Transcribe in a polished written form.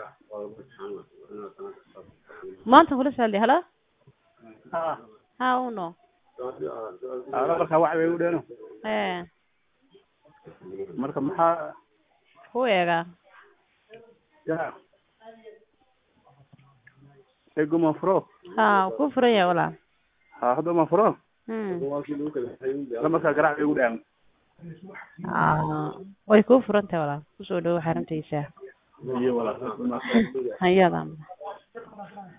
maanta kula saalay hala ها ha uno أنا بركة واحد يقولونه مركب محا hueega يا يقوم مفروض ha ku furan yahay walaal هذا مفروض hmm لما كان يقولون way ku furan tahay walaal kusoo dhawo xaruntiisa إيه والله hayadan